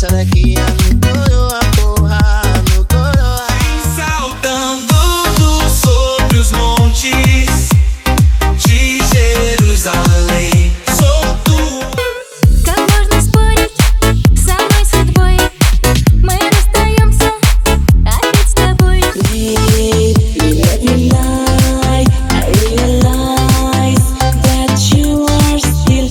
essa daqui é no coro, a porra, no coro. Saltando sobre os montes de Jerusalém. Sou tu. Как можно спорить со мной судьбой? Мы расстаемся опять с тобой. Let me lie, I realize that you are still.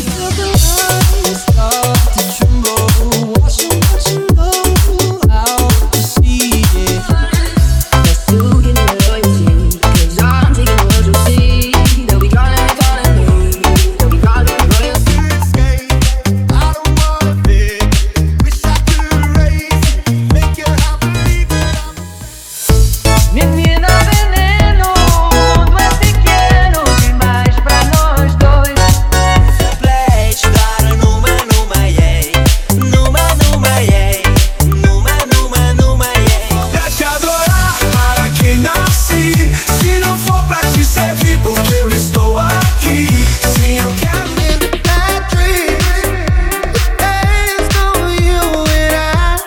Start to tremble, watching out to see it. Let's do get loyalty, 'cause I'm taking what you see. They'll be calling me, they'll be calling royalty. I don't wanna be. Wish I could erase it, make your heart believe it. Menina veneno, o mundo é pequeno demais pra nós dois. Play, estar numa, yeah. Numa, yeah. Numa, yeah. Pra te adorar, para que nasci. Se não for pra te servir, porque eu estou aqui. Sim, eu quero. That dream, the days on you and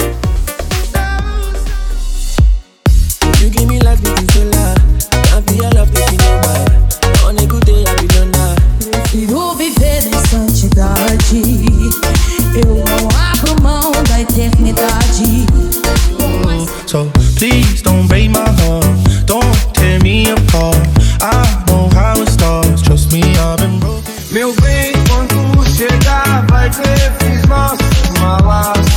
I. You give me life, make me feel alive. Can't be your love, make me no bad. On a good day, I be done now. Prefiro viver em santidade. Eu não abro mão da eternidade. So please don't break my heart, don't tear me apart. I know how it starts, trust me, I've been broken. Meu bem, quando chegar, vai ver, fiz nossa uma laço.